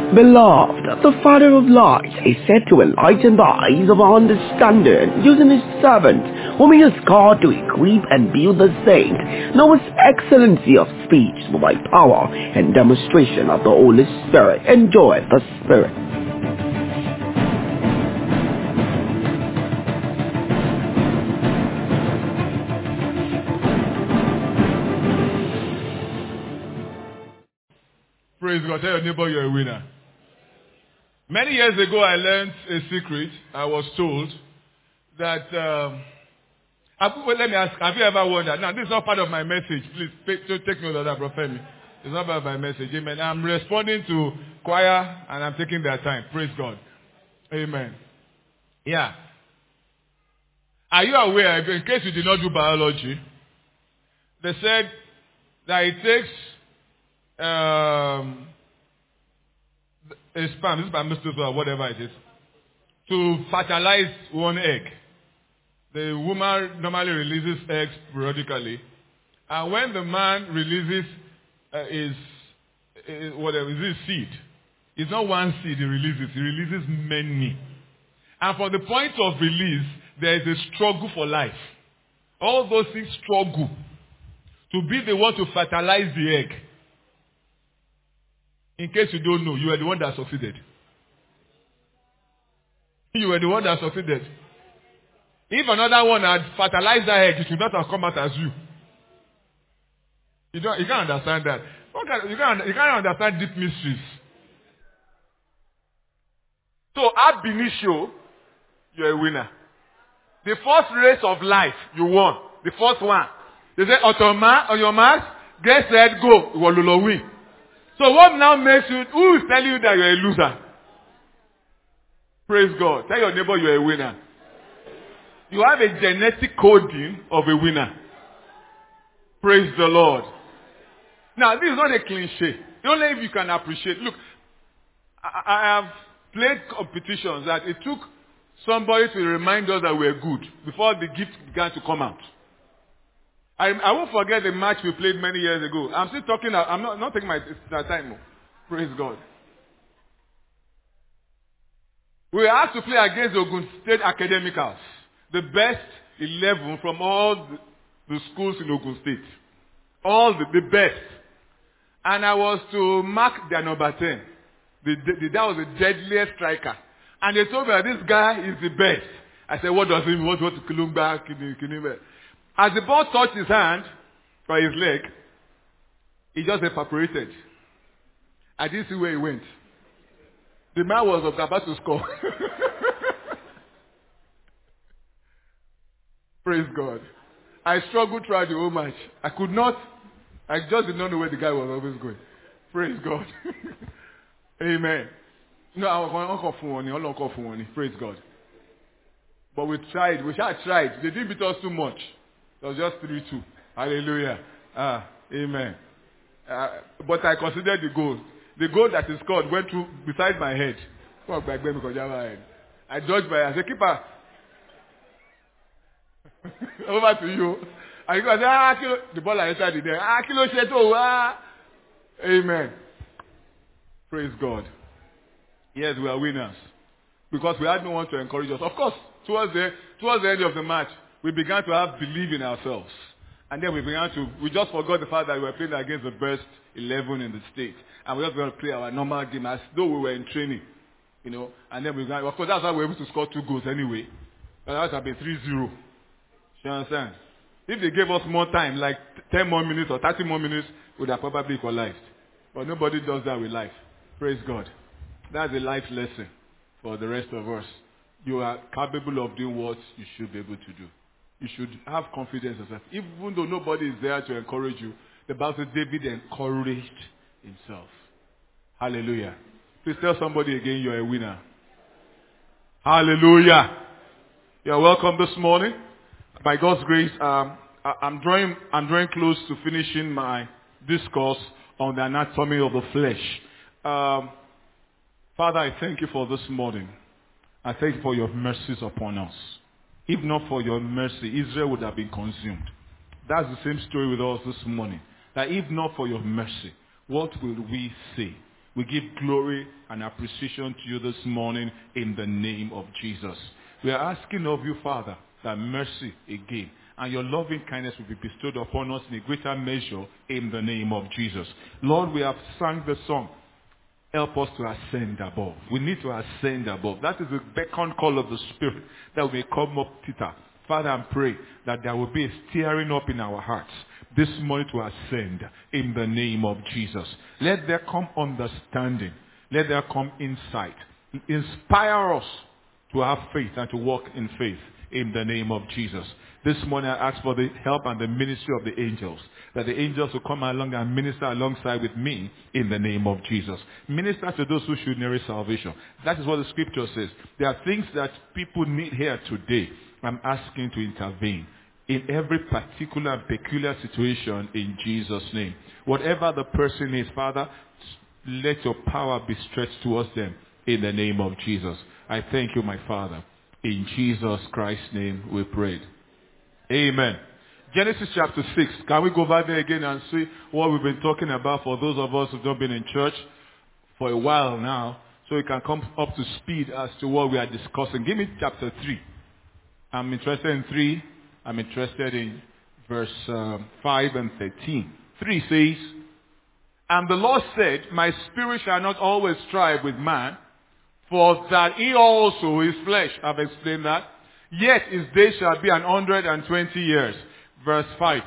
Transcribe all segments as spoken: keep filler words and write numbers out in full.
Beloved, the Father of lights is said to enlighten the eyes of our understanding, using his servant, whom he has called to equip and build the saint. Know his excellency of speech by power and demonstration of the Holy Spirit. Enjoy the Spirit. Praise God. Tell your neighbor you're a winner. Many years ago, I learned a secret. I was told that, um, have, well, let me ask, have you ever wondered? Now, this is not part of my message. Please take, take note of that, Brother Femi. It's not part of my message. Amen. I'm responding to choir and I'm taking their time. Praise God. Amen. Yeah. Are you aware, in case you did not do biology, they said that it takes um, a sperm, this spermatozoa or whatever it is, to fertilize one egg. The woman normally releases eggs periodically, and when the man releases uh, his, his whatever is his seed, it's not one seed he releases; he releases many. And for the point of release, there is a struggle for life. All those things struggle to be the one to fertilize the egg. In case you don't know, you were the one that succeeded. You were the one that succeeded. If another one had fertilized that egg, it would not have come out as you. You don't. You can't understand that. You can't. You can't understand deep mysteries. So ab initio, you're a winner. The first race of life, you won. The first one. They say, Otoma, on your mark, get set, go. You will win. So what now makes you, who is telling you that you're a loser? Praise God. Tell your neighbor you're a winner. You have a genetic coding of a winner. Praise the Lord. Now, this is not a cliche. Only if you can appreciate. Look, I, I have played competitions that it took somebody to remind us that we're good before the gift began to come out. I, I won't forget the match we played many years ago. I'm still talking, I'm not, not taking my, my time more. Praise God. We were asked to play against the Ogun State Academicals, the best eleven from all the, the schools in Ogun State. All the, the best. And I was to mark their number ten. The, the, that was the deadliest striker. And they told me that this guy is the best. I said, what does he mean? What to Kulumba? As the ball touched his hand, or his leg, he just evaporated. I didn't see where he went. The man was about to score. Praise God. I struggled throughout the whole match. I could not, I just did not know where the guy was always going. Praise God. Amen. No, I was on. Praise God. But we tried. We had tried. They didn't beat us too much. It was just three two. Hallelujah. Ah, amen. Uh, but I considered the goal. The goal that he scored went through beside my head. I judged by I said, keeper. Over to you. I go, ah, kilo. The ball entered in there. Ah, kilo sheto. Ah. Amen. Praise God. Yes, we are winners. Because we had no one to encourage us. Of course, towards the, towards the end of the match, we began to have belief in ourselves. And then we began to, we just forgot the fact that we were playing against the best eleven in the state. And we were going to play our normal game as though we were in training. You know, and then we began, of course, that's why we were able to score two goals anyway. But that would have been three zero. You understand? If they gave us more time, like ten more minutes or thirty more minutes, we would have probably equalized. But nobody does that with life. Praise God. That's a life lesson for the rest of us. You are capable of doing what you should be able to do. You should have confidence in yourself. Even though nobody is there to encourage you, the Bible says David encouraged himself. Hallelujah. Please tell somebody again you're a winner. Hallelujah. You're welcome this morning. By God's grace, um, I, I'm drawing I'm drawing close to finishing my discourse on the anatomy of the flesh. Um, Father, I thank you for this morning. I thank you for your mercies upon us. If not for your mercy, Israel would have been consumed. That's the same story with us this morning. That if not for your mercy, what will we say? We give glory and appreciation to you this morning in the name of Jesus. We are asking of you, Father, that mercy again and your loving kindness will be bestowed upon us in a greater measure in the name of Jesus. Lord, we have sung the song. Help us to ascend above. We need to ascend above. That is the beckon call of the Spirit that we may come up thither. Father, I pray that there will be a stirring up in our hearts this morning to ascend in the name of Jesus. Let there come understanding. Let there come insight. Inspire us to have faith and to walk in faith in the name of Jesus. This morning I ask for the help and the ministry of the angels, that the angels will come along and minister alongside with me in the name of Jesus. Minister to those who should inherit salvation. That is what the scripture says. There are things that people need here today. I'm asking to intervene in every particular and peculiar situation in Jesus' name. Whatever the person is, Father, let your power be stretched towards them in the name of Jesus. I thank you, my Father. In Jesus Christ's name we prayed. Amen. Genesis chapter six. Can we go back there again and see what we've been talking about for those of us who've not been in church for a while now, so we can come up to speed as to what we are discussing. Give me chapter three. I'm interested in three. I'm interested in verse um, five and thirteen. three says, and the Lord said, my spirit shall not always strive with man, for that he also is flesh. I've explained that. Yet his days shall be an hundred and twenty years. Verse five.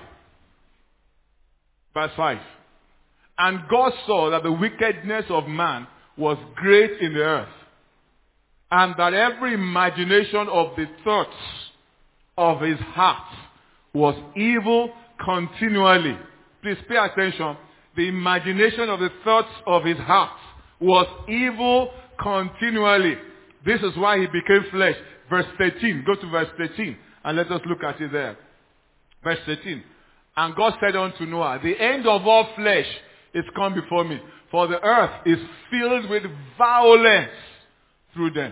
Verse five. And God saw that the wickedness of man was great in the earth, and that every imagination of the thoughts of his heart was evil continually. Please pay attention. The imagination of the thoughts of his heart was evil continually. This is why he became flesh. Verse thirteen. Go to verse thirteen and let us look at it there. Verse thirteen. And God said unto Noah, the end of all flesh is come before me, for the earth is filled with violence through them.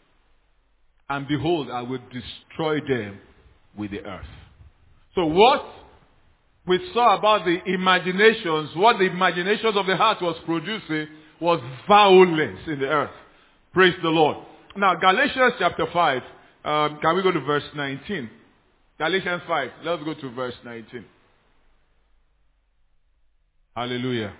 And behold, I will destroy them with the earth. So what we saw about the imaginations, what the imaginations of the heart was producing was violence in the earth. Praise the Lord. Now, Galatians chapter five. Um, can we go to verse nineteen? Galatians five. Let's go to verse nineteen. Hallelujah.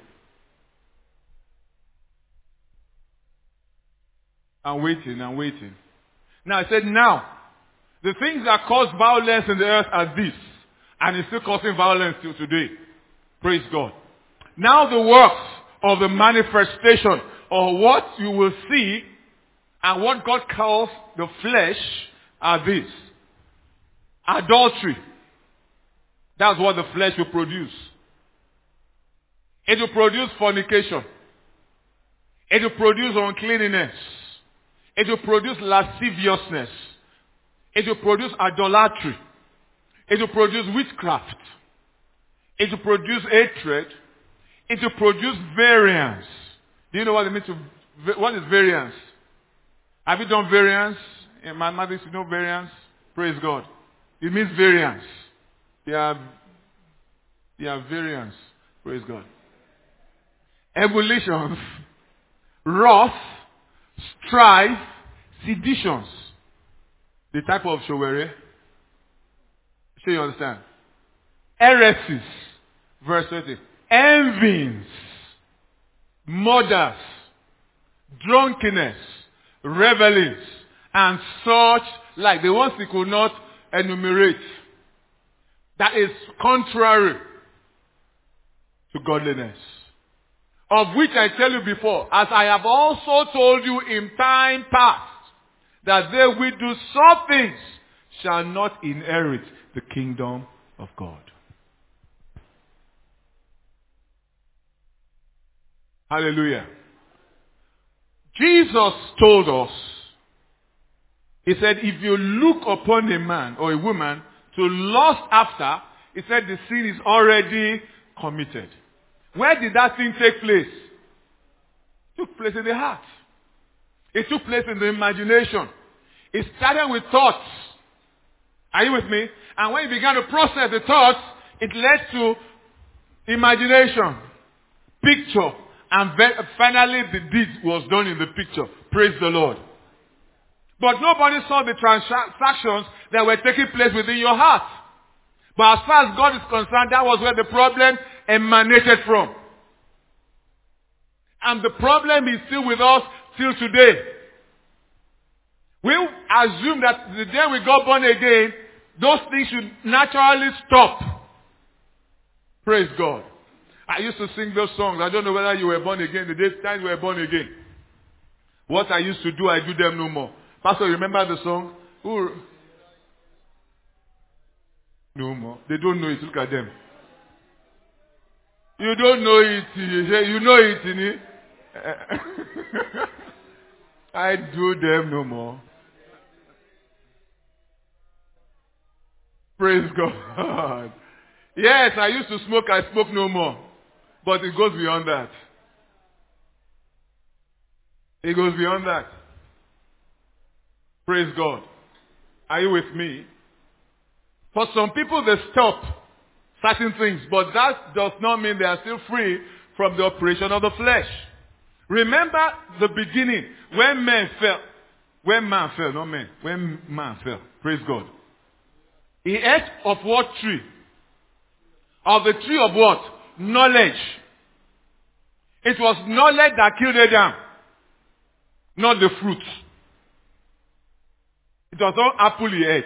I'm waiting, I'm waiting. Now, I said, now, the things that cause violence in the earth are this. And it's still causing violence till today. Praise God. Now the works of the manifestation, or what you will see, and what God calls the flesh, are these. Adultery. That's what the flesh will produce. It will produce fornication. It will produce uncleanness. It will produce lasciviousness. It will produce idolatry. It will produce witchcraft. It will produce hatred. It will produce variance. Do you know what it means to, what is variance? Have you done variance? In mathematics, you know variance? Praise God. It means variance. They are, they are variance. Praise God. Ebullitions, wrath, strife, seditions. The type of showere. Sure you understand? Heresies. Verse thirty. Envyings, murders, drunkenness, revelings, and such like the ones we could not enumerate. That is contrary to godliness. Of which I tell you before, as I have also told you in time past, that they will do some things shall not inherit the kingdom of God. Hallelujah. Jesus told us, he said, if you look upon a man or a woman to lust after, he said the sin is already committed. Where did that thing take place? It took place in the heart. It took place in the imagination. It started with thoughts. Are you with me? And when you began to process the thoughts, it led to imagination, picture, And ve- finally the deed was done in the picture. Praise the Lord. But nobody saw the transactions that were taking place within your heart. But as far as God is concerned, that was where the problem emanated from. And the problem is still with us till today. We assume that the day we got born again, those things should naturally stop. Praise God. I used to sing those songs. I don't know whether you were born again the day time you were born again. What I used to do, I do them no more. Pastor, you remember the song? Who? No more. They don't know it. Look at them. You don't know it. You know it. In I do them no more. Praise God. Yes, I used to smoke. I smoke no more. But it goes beyond that. It goes beyond that. Praise God. Are you with me? For some people, they stop certain things, but that does not mean they are still free from the operation of the flesh. Remember the beginning, when men fell. When man fell, not men. When man fell. Praise God. He ate of what tree? Of the tree of what? Knowledge. It was knowledge that killed Adam, not the fruit. It was not apple he ate.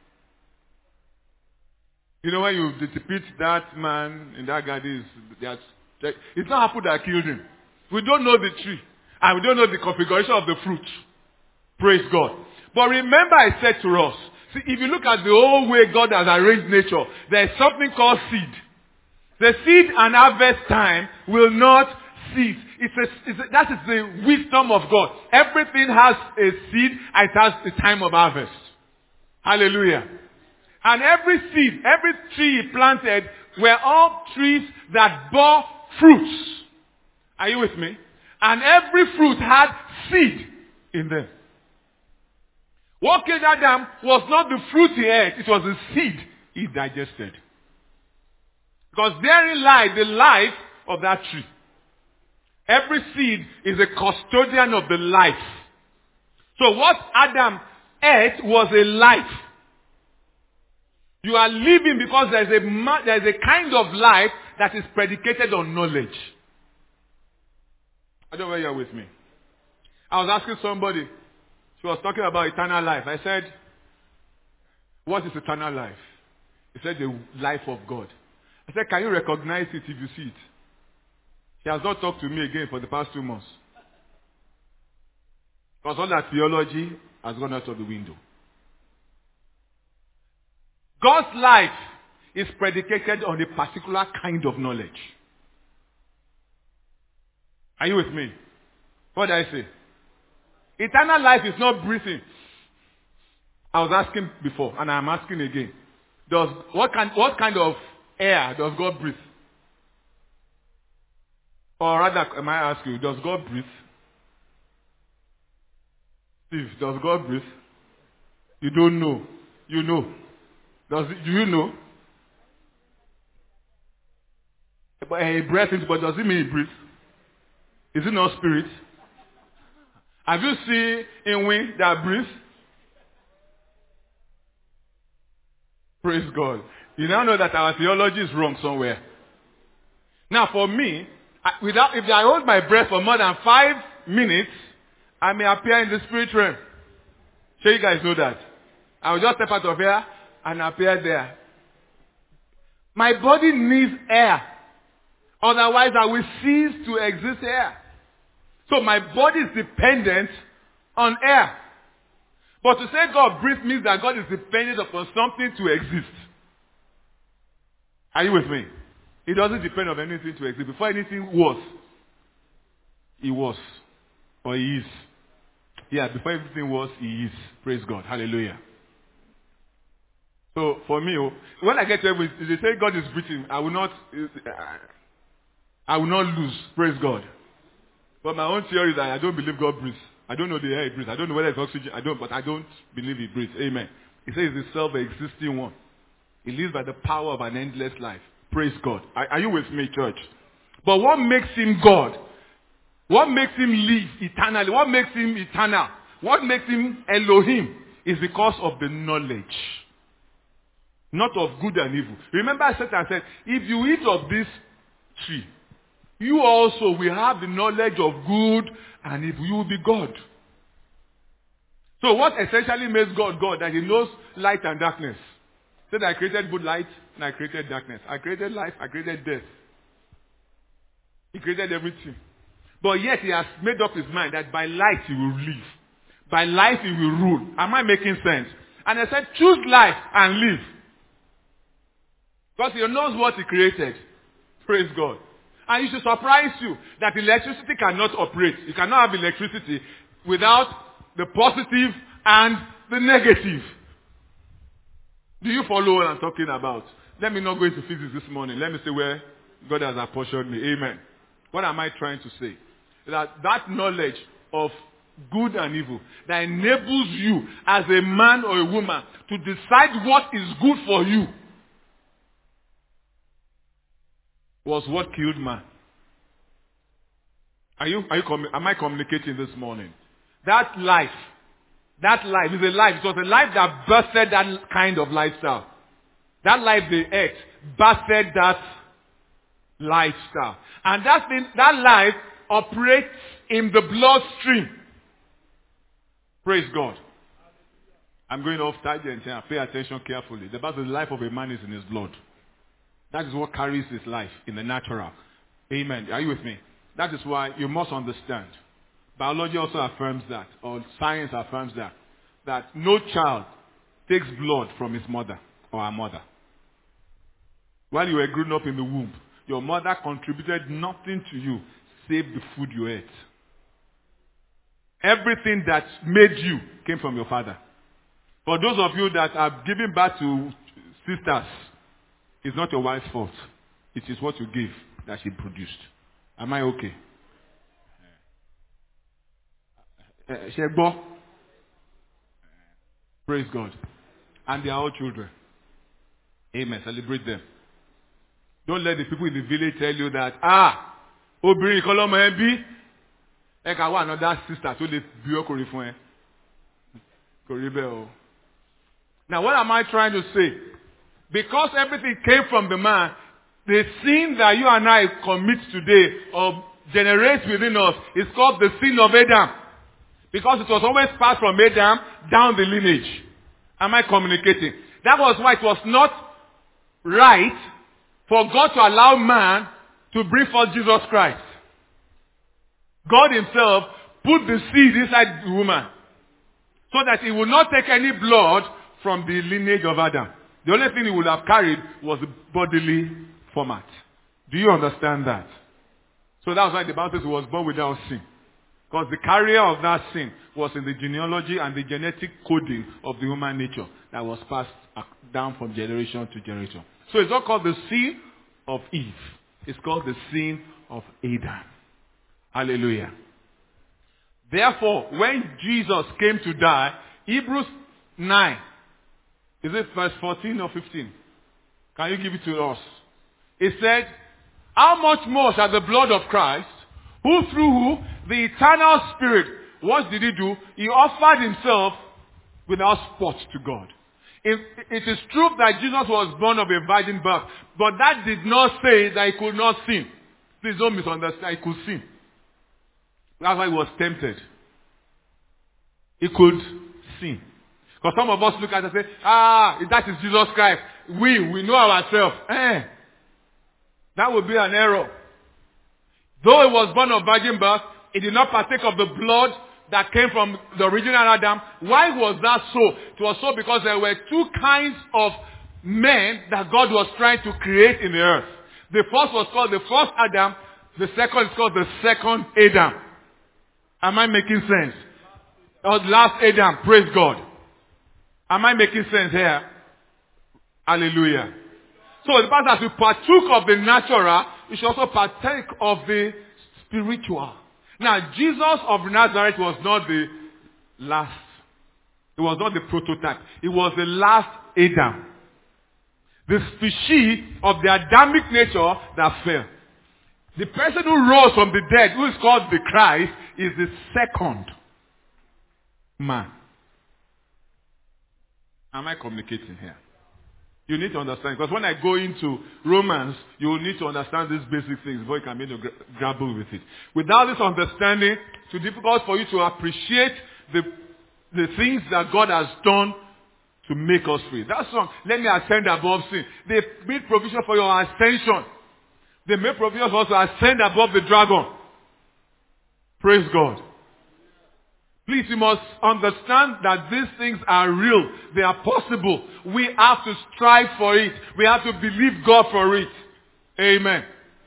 You know, when you depict that man in that garden, it's not apple that killed him. We don't know the tree. And we don't know the configuration of the fruit. Praise God. But remember I said to us, see, if you look at the whole way God has arranged nature, there is something called seed. The seed and harvest time will not cease. It's a, it's a, that is the wisdom of God. Everything has a seed and it has a time of harvest. Hallelujah. And every seed, every tree he planted were all trees that bore fruits. Are you with me? And every fruit had seed in them. What killed Adam was not the fruit he ate, it was the seed he digested. Because therein lies the life of that tree. Every seed is a custodian of the life. So what Adam ate was a life. You are living because there is a, there is a kind of life that is predicated on knowledge. I don't know whether you are with me. I was asking somebody, she was talking about eternal life. I said, what is eternal life? He said, the life of God. I said, can you recognize it if you see it? He has not talked to me again for the past two months. Because all that theology has gone out of the window. God's life is predicated on a particular kind of knowledge. Are you with me? What did I say? Eternal life is not breathing. I was asking before, and I'm asking again. Does what kind what kind of air does God breathe? Or rather, am I asking you, does God breathe? Steve, does God breathe? You don't know. You know. Does it, do you know? But he breathes into, but does it mean he breathes? Is it not spirit? Have you seen a wind that breathes? Praise God. You now know that our theology is wrong somewhere. Now for me, I, without, if I hold my breath for more than five minutes, I may appear in the spirit realm. Sure you guys know that. I will just step out of here and appear there. My body needs air. Otherwise I will cease to exist here. So my body is dependent on air. But to say God breathes means that God is dependent upon something to exist. Are you with me? It doesn't depend on anything to exist. Before anything was, he was. Or he is. Yeah, before everything was, he is. Praise God. Hallelujah. So for me, when I get to heaven, if they say God is breathing, I will not, I will not lose. Praise God. But my own theory is that I don't believe God breathes. I don't know the air he breathes. I don't know whether it's oxygen. I don't, but I don't believe he breathes. Amen. He says he's the self-existing one. He lives by the power of an endless life. Praise God. Are, are you with me, church? But what makes him God What makes him live eternally? What makes him eternal? What makes him Elohim is because of the knowledge. Not of good and evil. Remember Satan said, if you eat of this tree, you also will have the knowledge of good and evil. You will be God. So what essentially makes God God? That he knows light and darkness. Said I created good light and I created darkness. I created life, I created death. He created everything. But yet he has made up his mind that by light he will live. By life he will rule. Am I making sense? And I said, choose life and live. Because he knows what he created. Praise God. And it should surprise you that electricity cannot operate. You cannot have electricity without the positive and the negative. Do you follow what I'm talking about? Let me not go into physics this morning. Let me say where God has apportioned me. Amen. What am I trying to say? That that knowledge of good and evil that enables you as a man or a woman to decide what is good for you was what killed man. Are you, are you, am I communicating this morning? That life, that life is a life. It was a life that birthed that kind of lifestyle. That life they ate birthed that lifestyle. And that thing, that life operates in the bloodstream. Praise God. I'm going off tangent here. Pay attention carefully. The Bible, the life of a man is in his blood. That is what carries his life in the natural. Amen. Are you with me? That is why you must understand. Biology also affirms that, or science affirms that, that no child takes blood from his mother or her mother. While you were growing up in the womb, your mother contributed nothing to you save the food you ate. Everything that made you came from your father. For those of you that are giving birth to sisters, it's not your wife's fault. It is what you gave that she produced. Am I okay? Uh, Praise God. And they are all children. Amen. Celebrate them. Don't let the people in the village tell you that, ah, obìnrin kan lọ́mọ ẹ bí, ẹ kà wá another sister tó lè bí ọkùnrin fún ẹ. Kò rí bẹ́ẹ̀ o. Now what am I trying to say? Because everything came from the man, the sin that you and I commit today or generates within us is called the sin of Adam. Because it was always passed from Adam down the lineage. Am I communicating? That was why it was not right for God to allow man to bring forth Jesus Christ. God himself put the seed inside the woman so that he would not take any blood from the lineage of Adam. The only thing he would have carried was the bodily format. Do you understand that? So that's why the Bible says he was born without sin. Because the carrier of that sin was in the genealogy and the genetic coding of the human nature that was passed down from generation to generation. So it's not called the sin of Eve. It's called the sin of Adam. Hallelujah. Therefore, when Jesus came to die, Hebrews nine, is it verse fourteen or fifteen? Can you give it to us? It said, how much more shall the blood of Christ, who through who the eternal Spirit, what did he do? He offered himself without spot to God. It, it is true that Jesus was born of a virgin birth, but that did not say that he could not sin. Please don't misunderstand. He could sin. That's why he was tempted. He could sin. Because some of us look at it and say, ah, that is Jesus Christ. We, we know ourselves. Eh. That would be an error. Though he was born of virgin birth, he did not partake of the blood that came from the original Adam. Why was that so? It was so because there were two kinds of men that God was trying to create in the earth. The first was called the first Adam. The second is called the second Adam. Am I making sense? Or the last Adam. Praise God. Am I making sense here? Hallelujah. So the fact that you partook of the natural, you should also partake of the spiritual. Now, Jesus of Nazareth was not the last. It was not the prototype. It was the last Adam. The species of the Adamic nature that fell. The person who rose from the dead, who is called the Christ, is the second man. Am I communicating here? You need to understand. Because when I go into Romans, you will need to understand these basic things before you can begin to gra- grapple with it. Without this understanding, it's difficult for you to appreciate the, the things that God has done to make us free. That's wrong. Let me ascend above sin. They made provision for your ascension. They made provision for us to ascend above the dragon. Praise God. Please, you must understand that these things are real. They are possible. We have to strive for it. We have to believe God for it. Amen.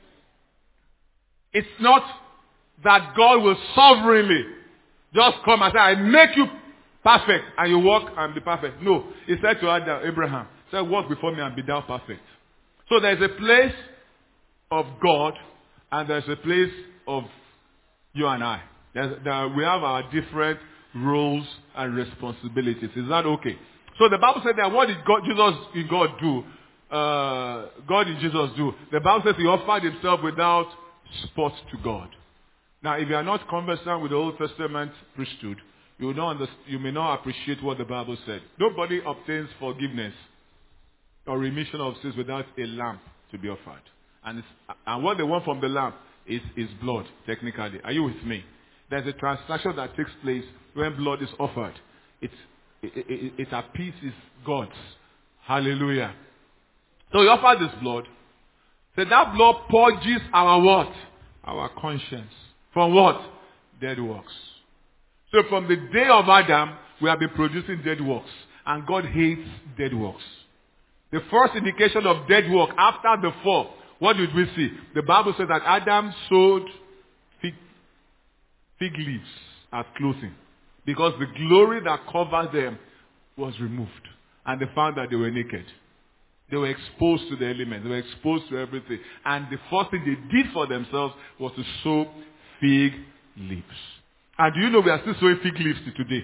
It's not that God will sovereignly just come and say, I make you perfect, and you walk and be perfect. No. He said to Adam, Abraham, he said, walk before me and be thou perfect. So there's a place of God, and there's a place of you and I. There's, there, we have our different roles and responsibilities. Is that okay? So the Bible said that what did God, Jesus in God do? Uh, God in Jesus do? The Bible says he offered himself without spot to God. Now, if you are not conversant with the Old Testament priesthood, you, will not understand, you may not appreciate what the Bible said. Nobody obtains forgiveness or remission of sins without a lamb to be offered. And, it's, and what they want from the lamb is, is blood, technically. Are you with me? There's a transaction that takes place when blood is offered. It's, it, it, it appeases God's. Hallelujah. So he offered this blood. So that blood purges our what? Our conscience. From what? Dead works. So from the day of Adam, we have been producing dead works. And God hates dead works. The first indication of dead work after the fall, what did we see? The Bible says that Adam sowed fig, fig leaves as clothing. Because the glory that covered them was removed. And they found that they were naked. They were exposed to the elements. They were exposed to everything. And the first thing they did for themselves was to sow fig leaves. And do you know we are still sowing fig leaves to today?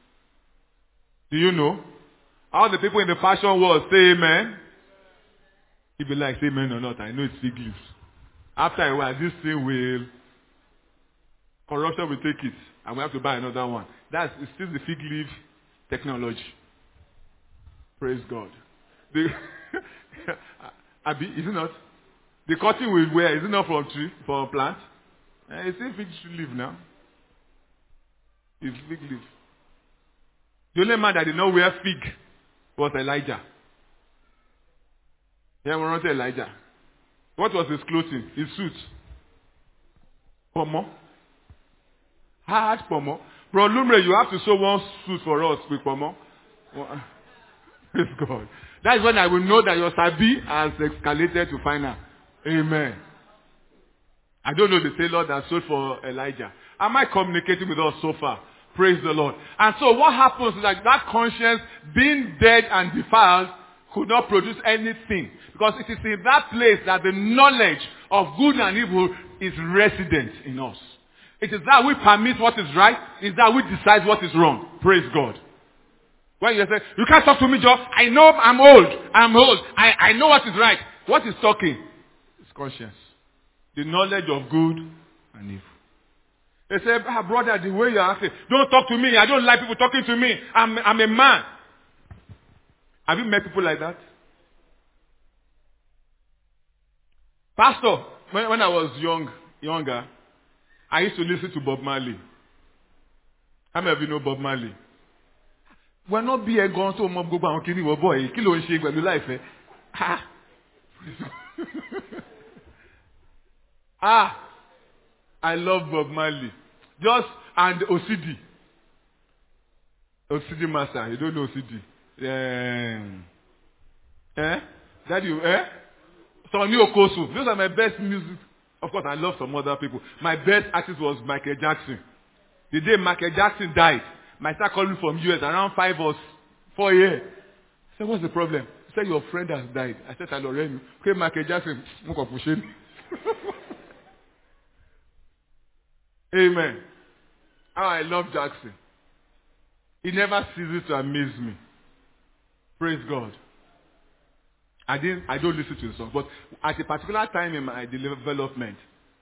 Do you know? All the people in the fashion world say amen. If you like say amen or not, I know it's fig leaves. After a while, this thing will, corruption will take it. And we have to buy another one. That's it's still the fig leaf technology. Praise God. The Abi, is it not? The cotton we wear, is it not from tree, from a plant? Uh, it's a fig leaf now. It's fig leaf. The only man that did not wear fig was Elijah. Yeah, we not Elijah. What was his clothing? His suit. Pomo. Hard pomo. Bro, Lumre, you have to sew one suit for us with pomo. Praise God. That is when I will know that your sabi has escalated to final. Amen. I don't know the tailor that sold for Elijah. Am I communicating with us so far? Praise the Lord. And so what happens is that that conscience, being dead and defiled, could not produce anything. Because it is in that place that the knowledge of good and evil is resident in us. It is that we permit what is right. It is that we decide what is wrong. Praise God. When you say, you can't talk to me, Joe. I know I'm old. I'm old. I, I know what is right. What is talking? It's conscience. The knowledge of good and evil. They say, ah, brother, the way you're acting, don't talk to me. I don't like people talking to me. I'm, I'm a man. Have you met people like that? Pastor, when, when I was young, younger, I used to listen to Bob Marley. How many of you know Bob Marley? We're not being going to mob go back and kill boy. Kill and shake when you life. Ha! Ah! I love Bob Marley. Just and O C D. O C D master. You don't know O C D. Um, eh? That you, eh? Sonny Okosu. Those are my best music. Of course, I love some other people. My best artist was Michael Jackson. The day Michael Jackson died, my son called me from U S around five or four years. I said, what's the problem? He said, your friend has died. I said, hello, Remy. Okay, Michael Jackson. Amen. Oh, I love Jackson. He never ceases to amaze me. Praise God. I didn't. I don't listen to the song, but at a particular time in my development,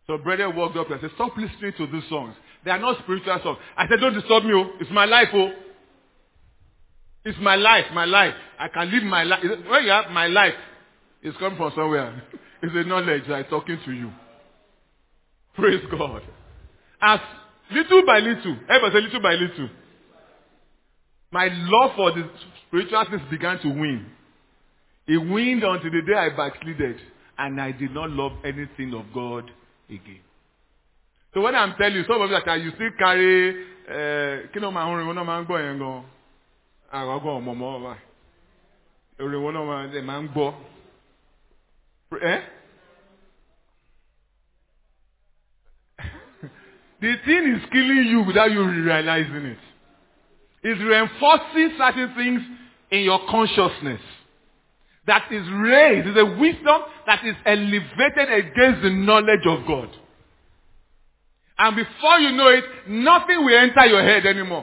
So brother walked up and said, stop listening to these songs. They are not spiritual songs. I said, don't disturb me. Oh. It's my life. Oh. It's my life, my life. I can live my life. When you have my life, it's coming from somewhere. It's a knowledge that is talking to you. Praise God. As little by little, everybody say little by little, my love for the spiritual things began to wane. It waned until the day I backslided, and I did not love anything of God again. So when I'm telling you, some of you that you still carry, kí ló máa ń rìn wọ́n náà máa ń gbọ́ yẹn gan. Àwọn ọgbọ́n ọmọ ọmọ wa. Orin wọn náà máa ń gbọ́. Eh? The thing is killing you without you realizing it. It's reinforcing certain things in your consciousness. That is raised. It's a wisdom that is elevated against the knowledge of God. And before you know it, nothing will enter your head anymore.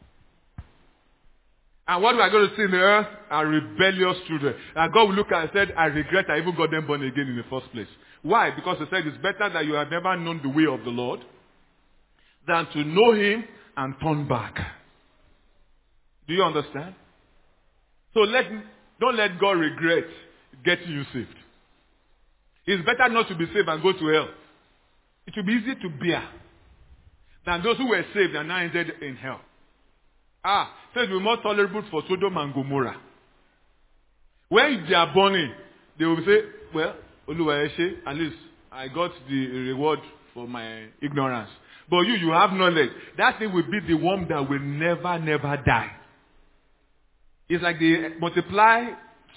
And what we are going to see in the earth are rebellious children. And God will look at and said, I regret I even got them born again in the first place. Why? Because he said it's better that you have never known the way of the Lord than to know him and turn back. Do you understand? So let, don't let God regret getting you saved. It's better not to be saved and go to hell. It will be easy to bear than those who were saved and now ended in hell. Ah, so it will be more tolerable for Sodom and Gomorrah. When they are burning, they will say, well, Oluwa Eshe, at least I got the reward for my ignorance. But you, you have knowledge. That thing will be the one that will never, never die. It's like they multiply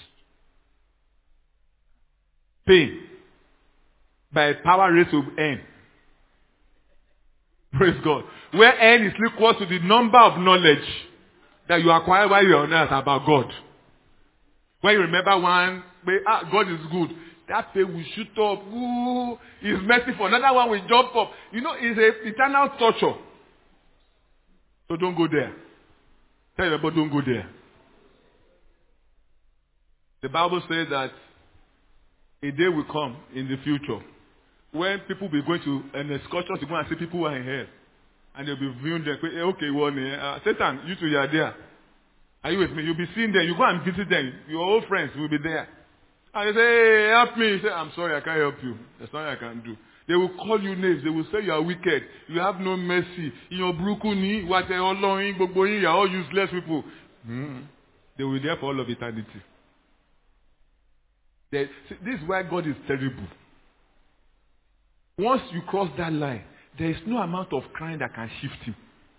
pain by power raised to n. Praise God. Where n is equal to the number of knowledge that you acquire while you are on earth about God. When you remember one, ah, God is good. That pain will shoot up. Ooh, He's merciful. Another one will jump up. You know, it's a eternal torture. So don't go there. Tell your neighbor, don't go there. The Bible says that a day will come in the future when people will be going to an excursion to go and see people who are in hell. And they'll be viewing them. Okay, one, uh, Satan, you two, you are there. Are you with me? You'll be seeing them. You go and visit them. Your old friends will be there. And they say, hey, help me. You say, I'm sorry, I can't help you. There's nothing I can do. They will call you names. They will say you are wicked. You have no mercy. You are brukuni, what they all knowing, you are all useless people. Mm. They will be there for all of eternity. They, see, this is why God is terrible. Once you cross that line, there is no amount of crying that can shift him.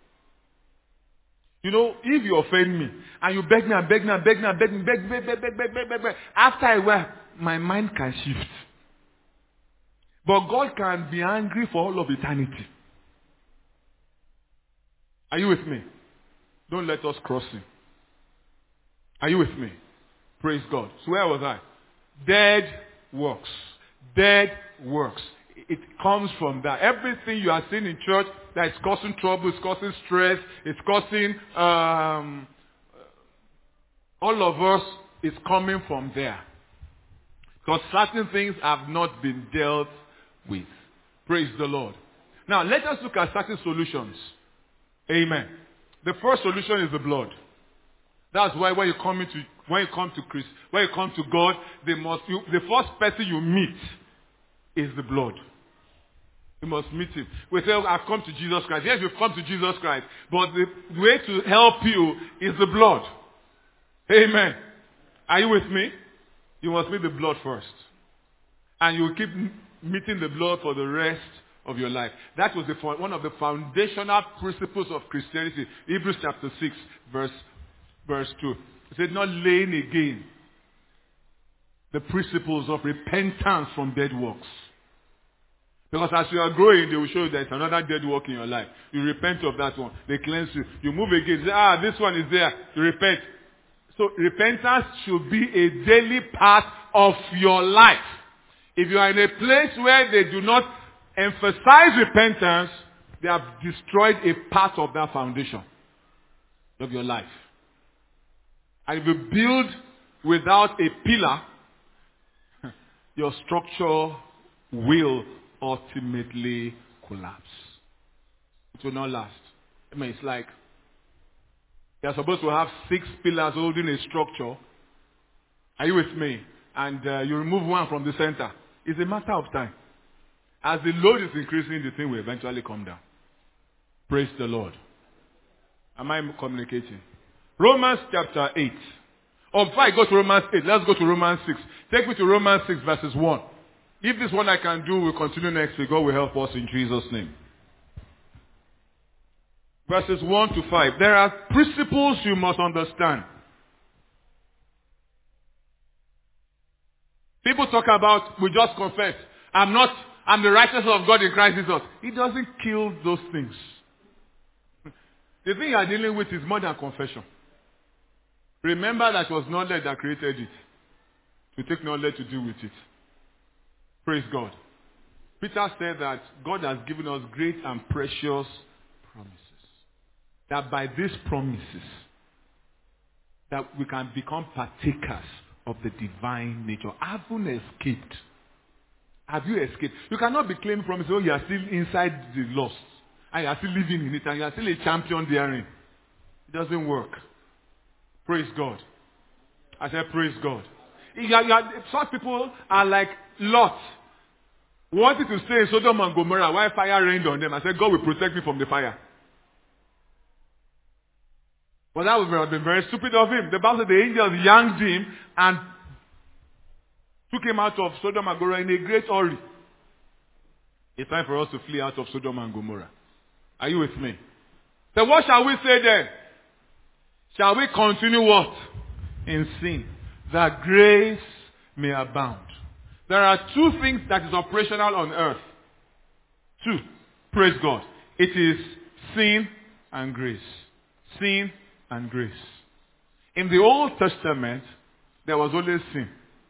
You know, if you offend me, and you beg me and beg me and beg me and beg me, beg, beg, beg, beg, beg, beg, beg, beg, after a while, my mind can shift. But God can be angry for all of eternity. Are you with me? Don't let us cross him. Are you with me? Praise God. So where was I? Dead works. Dead works. It comes from that. Everything you are seeing in church that is causing trouble, is causing stress, it's causing um, all of us is coming from there. Because certain things have not been dealt with. Praise the Lord. Now let us look at certain solutions. Amen. The first solution is the blood. That's why when you come into when you come to Christ, when you come to God, they must you, the first person you meet is the blood. You must meet him. We say, oh, I've come to Jesus Christ. Yes, you've come to Jesus Christ. But the way to help you is the blood. Amen. Are you with me? You must meet the blood first. And you will keep meeting the blood for the rest of your life. That was the, one of the foundational principles of Christianity. Hebrews chapter six, verse, verse two. It said, not laying again the principles of repentance from dead works. Because as you are growing, they will show you there's another dead work in your life. You repent of that one. They cleanse you. You move again. Say, ah, this one is there. You repent. So repentance should be a daily part of your life. If you are in a place where they do not emphasize repentance, they have destroyed a part of that foundation of your life. And if you build without a pillar, your structure will ultimately collapse. It will not last. I mean, it's like they are supposed to have six pillars holding a structure. Are you with me? And uh, you remove one from the center. It's a matter of time. As the load is increasing, the thing will eventually come down. Praise the Lord. Am I communicating? Romans chapter eight. Oh, before I go to Romans eight, let's go to Romans six. Take me to Romans six verses one. If this one I can do, we'll continue next week. God will help us in Jesus' name. Verses one to five. There are principles you must understand. People talk about, we just confess. I'm not, I'm the righteousness of God in Christ Jesus. It doesn't kill those things. The thing you are dealing with is more than confession. Remember that it was knowledge that created it. To take knowledge to deal with it. Praise God. Peter said that God has given us great and precious promises. That by these promises, that we can become partakers of the divine nature. Haven't escaped. Have you escaped? You cannot be claiming promises, oh, you are still inside the lost. And you are still living in it, and you are still a champion therein. It doesn't work. Praise God. I said, praise God. You are, you are, some people are like Lot, wanted to stay in Sodom and Gomorrah while fire rained on them. I said, God will protect me from the fire. But that would have been very stupid of him. The Bible said the angels yanked him and took him out of Sodom and Gomorrah in a great hurry. It's time for us to flee out of Sodom and Gomorrah. Are you with me? So what shall we say then? Shall we continue what? In sin, that grace may abound. There are two things that is operational on earth. Two. Praise God. It is sin and grace. Sin and grace. In the Old Testament, there was only sin.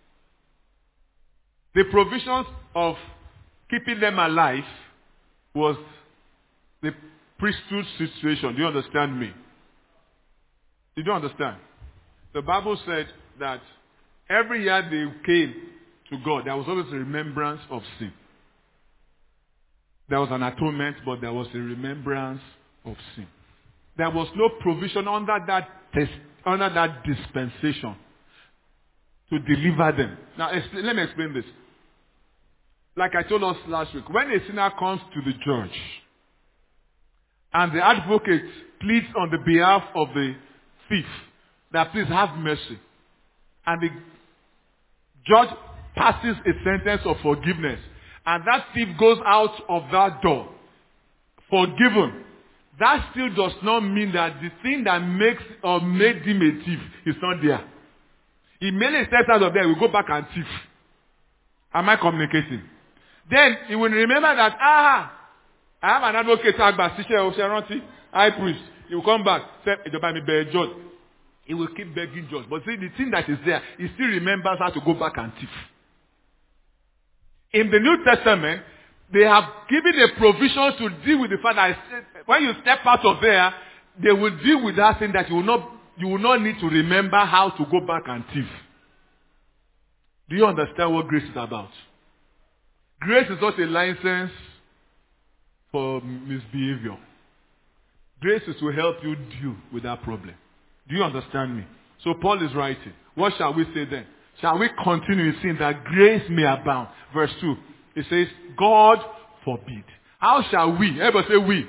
The provisions of keeping them alive was the priesthood situation. Do you understand me? You don't understand? The Bible said that every year they came to God, there was always a remembrance of sin. There was an atonement, but there was a remembrance of sin. There was no provision under that test, under that dispensation to deliver them. Now, let me explain this. Like I told us last week, when a sinner comes to the judge and the advocate pleads on the behalf of the thief that please have mercy, and the judge passes a sentence of forgiveness, and that thief goes out of that door forgiven, that still does not mean that the thing that makes or made him a thief is not there. He merely steps out of there, he will go back and thief. Am I communicating? Then he will remember that, ah, I have an advocate, high priest. He will come back, say, judge. He will keep begging judge. But see, the thing that is there, he still remembers how to go back and thief. In the New Testament, they have given a provision to deal with the fact that when you step out of there, they will deal with that thing that you will not, you will not need to remember how to go back and thief. Do you understand what grace is about? Grace is not a license for misbehavior. Grace is to help you deal with that problem. Do you understand me? So Paul is writing. What shall we say then? Shall we continue in sin that grace may abound? Verse two. It says, God forbid. How shall we? Everybody say we.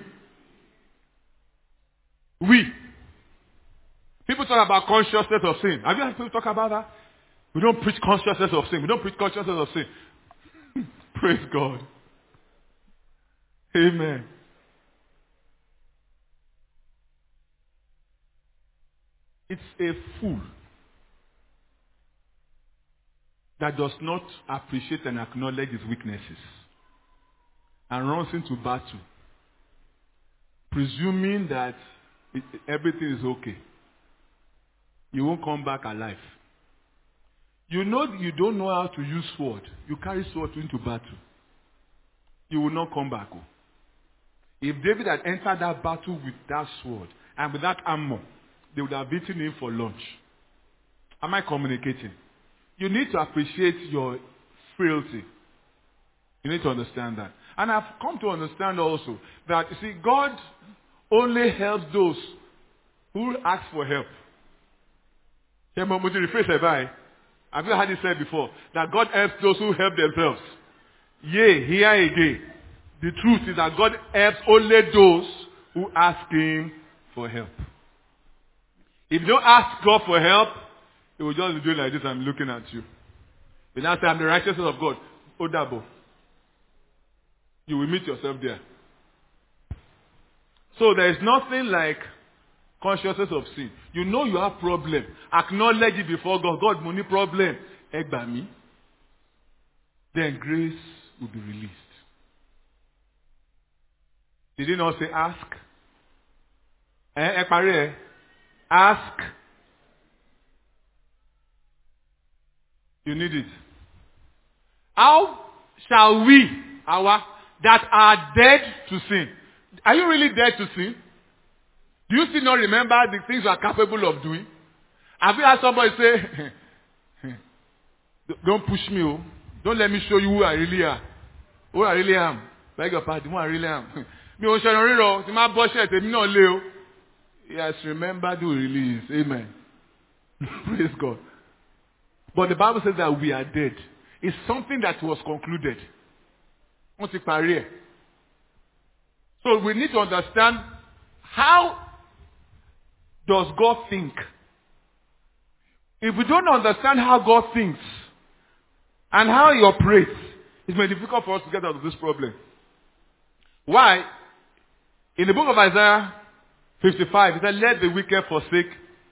We. People talk about consciousness of sin. Have you heard people talk about that? We don't preach consciousness of sin. We don't preach consciousness of sin. Praise God. Amen. It's a fool that does not appreciate and acknowledge his weaknesses and runs into battle, presuming that it, everything is okay. You won't come back alive. You know you don't know how to use sword. You carry sword into battle. You will not come back. If David had entered that battle with that sword and with that armor, they would have beaten him for lunch. Am I communicating? You need to appreciate your frailty. You need to understand that. And I've come to understand also that, you see, God only helps those who ask for help. Have you heard it said before? That God helps those who help themselves. Yea, here again. The truth is that God helps only those who ask Him for help. If you don't ask God for help, He will just be doing like this. I'm looking at you. You now say, I'm the righteousness of God. Odabo. You will meet yourself there. So there is nothing like consciousness of sin. You know you have problem. Acknowledge it before God. God, money problem. Egba me. Then grace will be released. Did he not say ask? Eh, eh, ask. You need it. How shall we, our, that are dead to sin? Are you really dead to sin? Do you still not remember the things you are capable of doing? Have you had somebody say, don't push me, oh. Don't let me show you who I really am. Who I really am. Beg your pardon, who I really am. Yes, remember who he really is. Amen. Praise God. But the Bible says that we are dead. It's something that was concluded. So we need to understand, how does God think? If we don't understand how God thinks and how He operates, it's very difficult for us to get out of this problem. Why? In the book of Isaiah fifty-five, it said, let the wicked forsake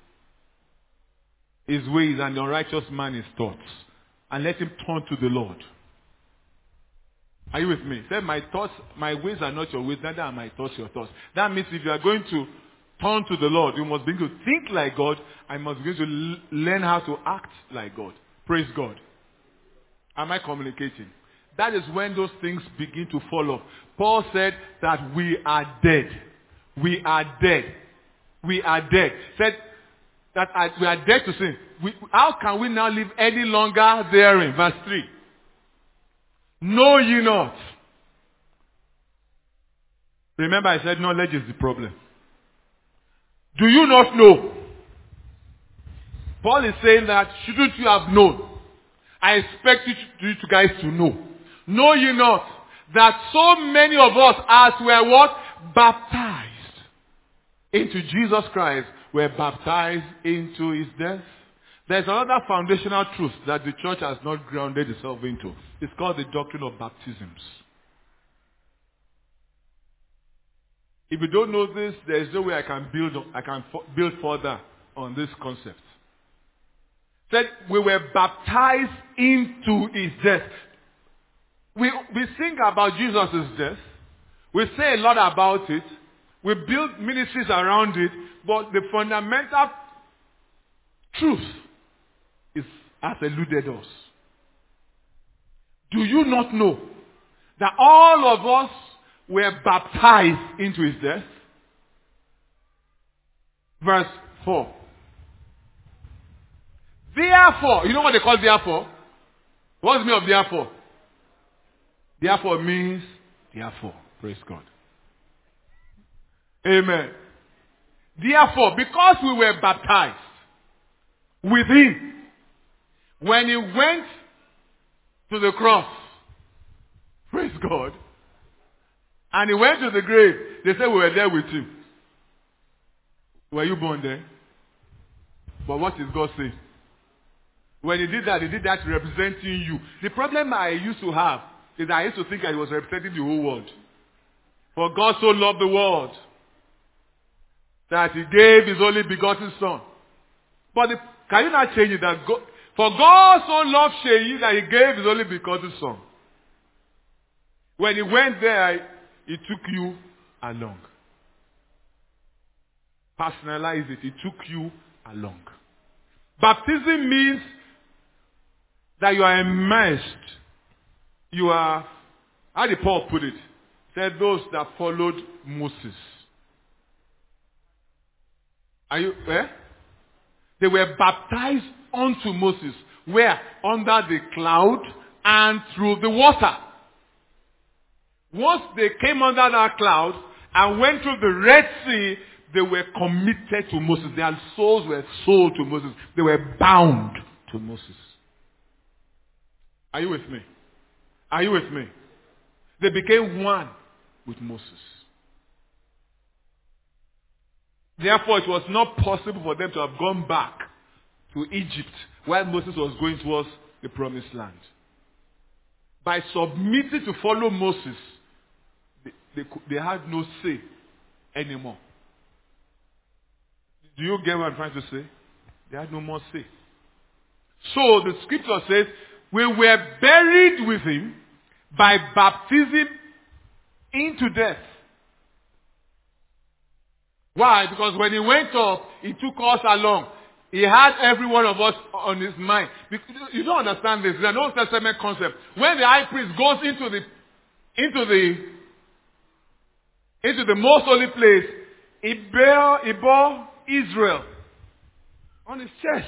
his ways and the unrighteous man his thoughts, and let him turn to the Lord. Are you with me? He said, my thoughts, my ways are not your ways, neither are my thoughts your thoughts. That means if you are going to turn to the Lord, you must begin to think like God, and must begin to l- learn how to act like God. Praise God. Am I communicating? That is when those things begin to fall off. Paul said that we are dead. We are dead. We are dead. Said that we are dead to sin. We, how can we now live any longer therein? Verse three. Know ye not. Remember I said knowledge is the problem. Do you not know? Paul is saying that shouldn't you have known? I expect you, to, you guys to know. Know ye not that so many of us as were what? Baptized into Jesus Christ, were baptized into his death. There's another foundational truth that the church has not grounded itself into. It's called the doctrine of baptisms. If you don't know this, there is no way I can build I can build further on this concept. That we were baptized into his death. We, we sing about Jesus' death. We say a lot about it. We build ministries around it. But the fundamental truth is, has eluded us. Do you not know that all of us were baptized into his death? Verse four. Therefore, you know what they call therefore? What's the meaning of therefore? Therefore means therefore. Praise God. Amen. Therefore, because we were baptized with him, when he went to the cross, praise God, and he went to the grave, they said we were there with him. Were you born there? But what is God saying? When he did that, he did that representing you. The problem I used to have is that I used to think I was representing the whole world. For God so loved the world that he gave his only begotten son. But the, can you not change it? That God, for God so loved Sheyi that he gave his only begotten son. When he went there, he took you along. Personalize it. He took you along. Baptism means that you are immersed. You are, how did Paul put it? Said those that followed Moses. Are you where? Eh? They were baptized unto Moses. Where? Under the cloud and through the water. Once they came under that cloud and went through the Red Sea, they were committed to Moses. Their souls were sold to Moses. They were bound to Moses. Are you with me? Are you with me? They became one with Moses. Therefore, it was not possible for them to have gone back to Egypt while Moses was going towards the promised land. By submitting to follow Moses, they, they, they had no say anymore. Do you get what I'm trying to say? They had no more say. So the scripture says, we were buried with him by baptism into death. Why? Because when he went up, he took us along. He had every one of us on his mind. You don't understand this. It's an Old Testament concept. When the high priest goes into the into the into the most holy place, he bore, he bore Israel on his chest.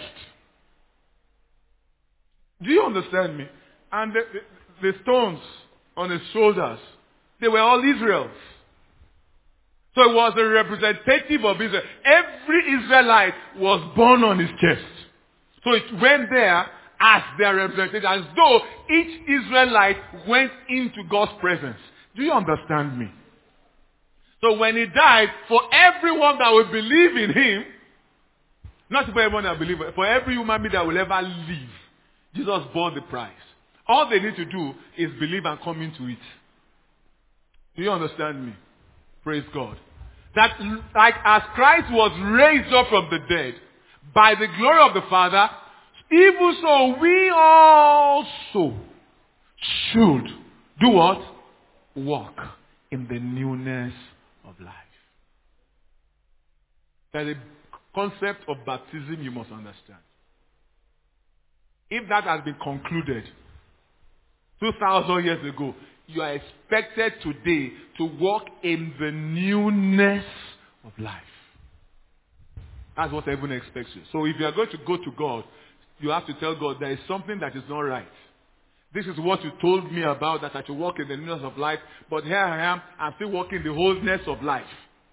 Do you understand me? And the, the, the stones on his shoulders, they were all Israel's. So it was a representative of Israel. Every Israelite was born on his chest. So it went there as their representative, as though each Israelite went into God's presence. Do you understand me? So when he died, for everyone that will believe in him, not for everyone that will believe, for every human being that will ever live, Jesus bore the price. All they need to do is believe and come into it. Do you understand me? Praise God. That like as Christ was raised up from the dead by the glory of the Father, even so we also should do what? Walk in the newness of life. There's a concept of baptism you must understand. If that has been concluded two thousand years ago, you are expected today to walk in the newness of life. That's what heaven expects you. So if you are going to go to God, you have to tell God, there is something that is not right. This is what you told me about, that I should walk in the newness of life, but here I am, I'm still walking the wholeness of life.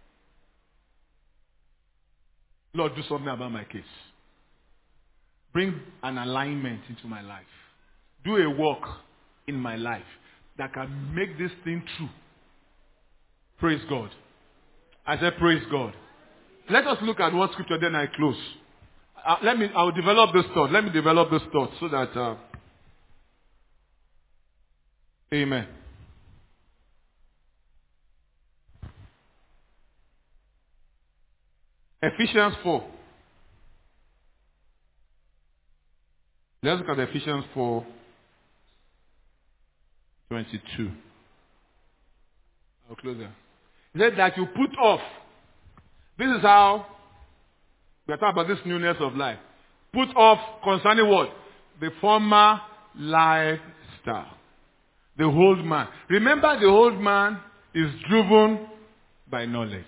Lord, do something about my case. Bring an alignment into my life. Do a work in my life that can make this thing true. Praise God. I said praise God. Let us look at one scripture, then I close. Uh, let me, I will develop this thought. Let me develop this thought so that, uh, amen. Ephesians four. Let's look at Ephesians four. twenty-two. I'll close there. He said that you put off. This is how we are talking about this newness of life. Put off concerning what? The former lifestyle. The old man. Remember, the old man is driven by knowledge.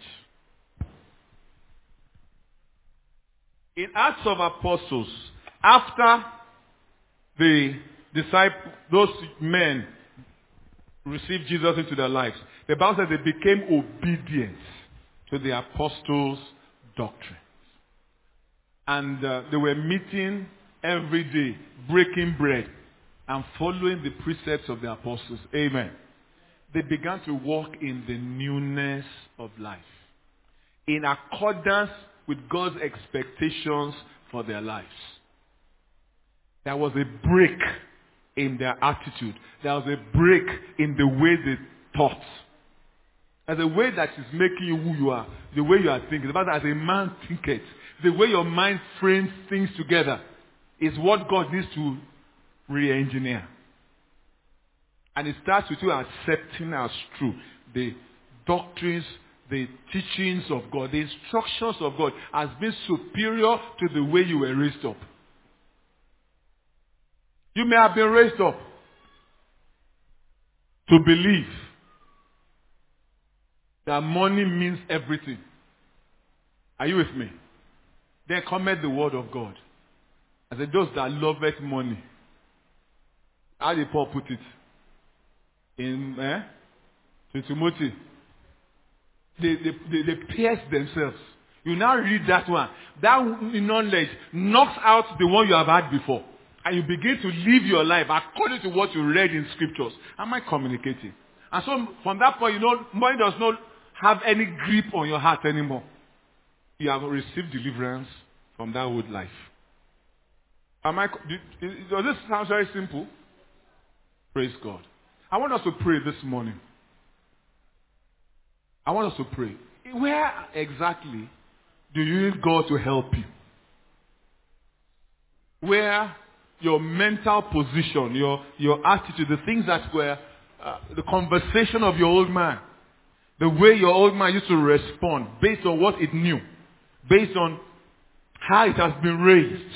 In Acts of Apostles, after the disciples, those men received Jesus into their lives, the Bible says they became obedient to the apostles' doctrine. And uh, they were meeting every day, breaking bread, and following the precepts of the apostles. Amen. They began to walk in the newness of life, in accordance with God's expectations for their lives. There was a break in their attitude. There was a break in the way they thought. As a way that is making you who you are, the way you are thinking. About as a man thinketh, the way your mind frames things together is what God needs to re-engineer. And it starts with you accepting as true the doctrines, the teachings of God, the instructions of God as being superior to the way you were raised up. You may have been raised up to believe that money means everything. Are you with me? Then cometh the word of God. I said, those that loveth money. How did Paul put it? In, eh? to Timothy. They, they, they, they pierce themselves. You now read that one. That knowledge knocks out the one you have had before. And you begin to live your life according to what you read in scriptures. Am I communicating? And so from that point, you know, money does not have any grip on your heart anymore. You have received deliverance from that old life. Am I, does this sound very simple? Praise God. I want us to pray this morning. I want us to pray. Where exactly do you need God to help you? Where your mental position, your, your attitude, the things that were uh, the conversation of your old man, the way your old man used to respond based on what it knew, based on how it has been raised.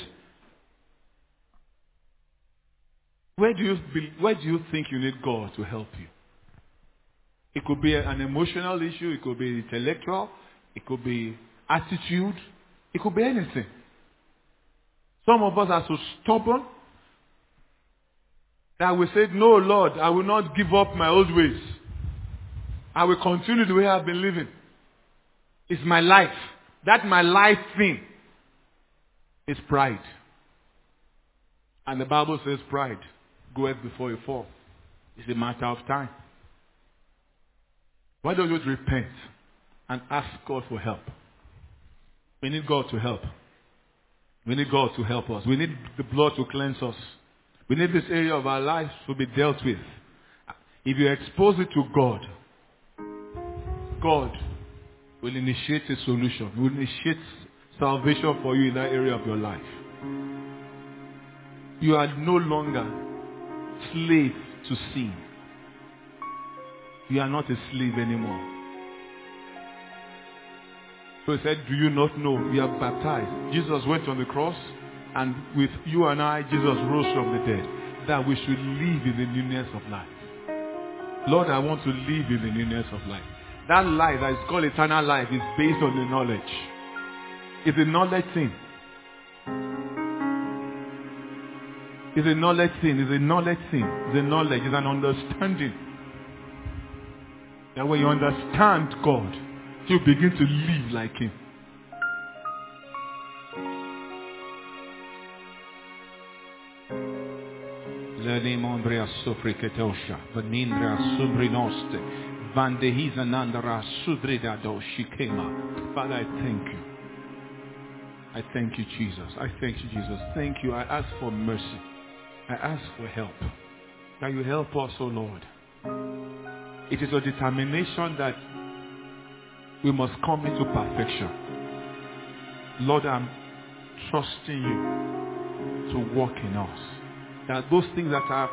Where do you be, where do you think you need God to help you? It could be an emotional issue, it could be intellectual, it could be attitude, it could be anything. Some of us are so stubborn that we say, no, Lord, I will not give up my old ways. I will continue the way I've been living. It's my life. That my life thing is pride. And the Bible says pride goeth before a fall. It's a matter of time. Why don't you repent and ask God for help? We need God to help. We need God to help us. We need the blood to cleanse us. We need this area of our lives to be dealt with. If you expose it to God, God will initiate a solution. Will initiate salvation for you in that area of your life. You are no longer slave to sin. You are not a slave anymore. So he said, do you not know we are baptized? Jesus went on the cross, and with you and I, Jesus rose from the dead, that we should live in the newness of life. Lord, I want to live in the newness of life. That life that is called eternal life is based on the knowledge. It's a knowledge thing. It's a knowledge thing. It's a knowledge thing. It's a knowledge. It's an understanding. That when you understand God, you begin to live like Him. Father, I thank you. I thank you, Jesus. I thank you, Jesus. Thank you. I ask for mercy. I ask for help. That you help us, O Lord. It is a determination that we must come into perfection. Lord, I'm trusting you to work in us. That those things that are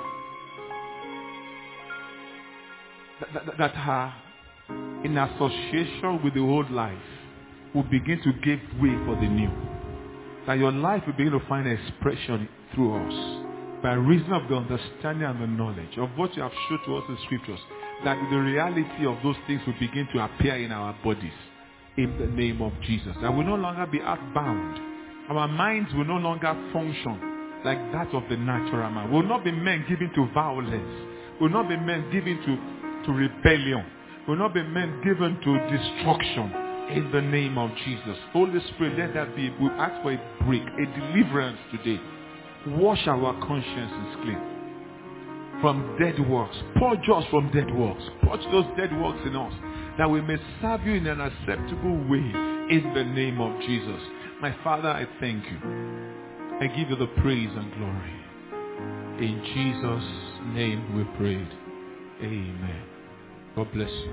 that, that, that are in association with the old life will begin to give way for the new. That your life will begin to find expression through us by reason of the understanding and the knowledge of what you have shown to us in scriptures. That the reality of those things will begin to appear in our bodies in the name of Jesus. That we will no longer be outbound. Our minds will no longer function like that of the natural man. We will not be men given to violence. We will not be men given to, to rebellion. We will not be men given to destruction in the name of Jesus. Holy Spirit, let that be. We ask for a break, a deliverance today. Wash our consciences clean from dead works. Purge us from dead works. Purge those dead works in us, that we may serve you in an acceptable way in the name of Jesus. My Father, I thank you. I give you the praise and glory. In Jesus' name we prayed. Amen. God bless you.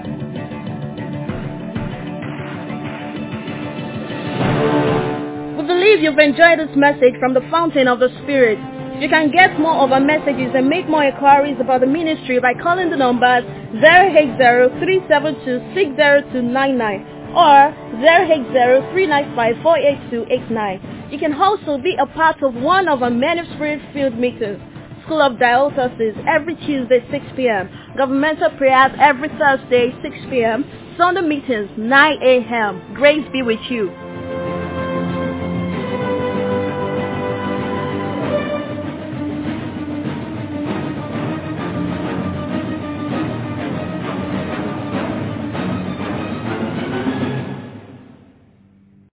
We believe you've enjoyed this message from the Fountain of the Spirit. You can get more of our messages and make more inquiries about the ministry by calling the numbers zero eight zero, three seven two, six zero two nine nine or zero eight zero, three nine five, four eight two eight nine. You can also be a part of one of our many Spirit-filled meetings. School of Diocese every Tuesday six p.m. Governmental prayers every Thursday six p.m. Sunday meetings nine a.m. Grace be with you.